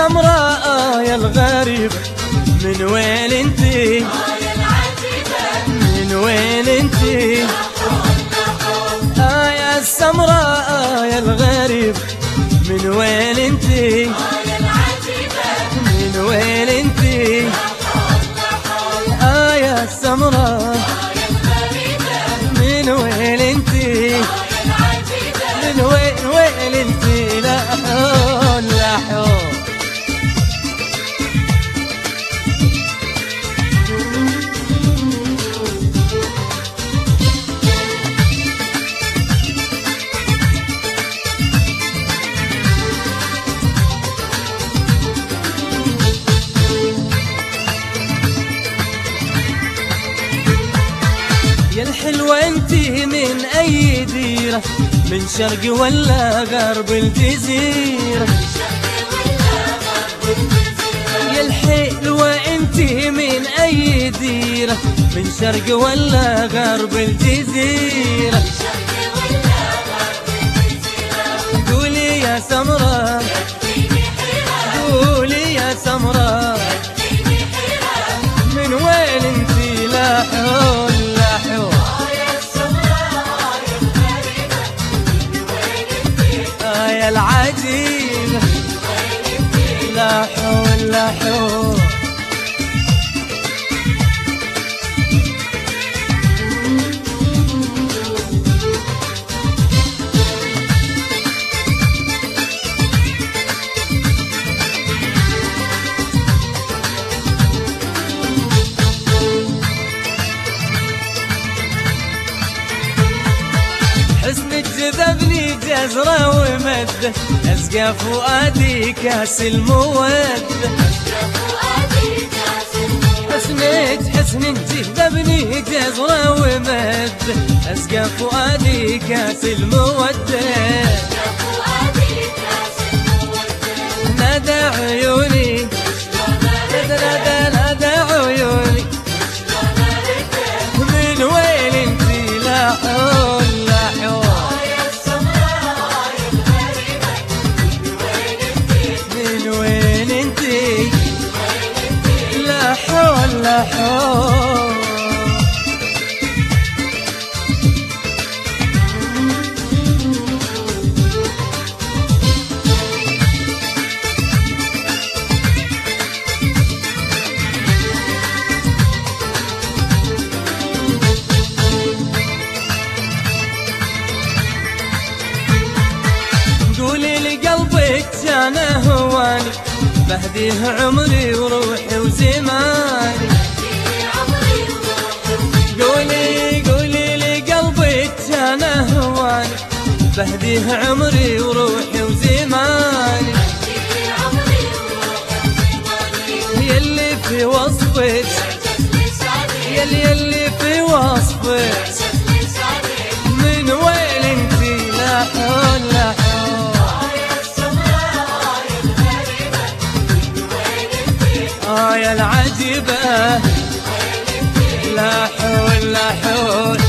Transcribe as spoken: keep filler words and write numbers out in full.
السمراء يا الغريبة من وين انتي؟ من وين انتي؟ آه يا السمراء يا الغريبة من وين انتي؟ من وين انتي؟ آه يا السمراء من وين انتي؟ من وين وين انتي؟ لا حول لا حول. يا الحلوة انتي من اي ديرة؟ من شرق ولا غرب الجزيرة؟ يا الحلوة انتي من اي ديرة؟ من شرق ولا غرب الجزيرة؟ قولي يا سمراء، قولي يا سمراء من وين انتي؟ لا حول لا حول. آه يا العجيبة لا حول لا حول. حسنك جذبني جزرة ومدة، أسقى فؤادي كاس المودة. حسنك حسنك جذبني جزرة ومدة، أسقى فؤادي كاس المودة. نادى عيوني نادى نادى عيوني من وين انتي؟ لا حول لا حول. من وين انتي؟ لا حول لا حول. قولي لي قلبك كان هواني، بهديه عمري وروحي وزماني. قولي قولي لي قلبك كان هواني، بهديه عمري وروحي وزماني. يلي في وصفك يلي يلي في وصفك من وين انتي؟ لا حول لا حول. آه يا العجيبة لا حول لا حول.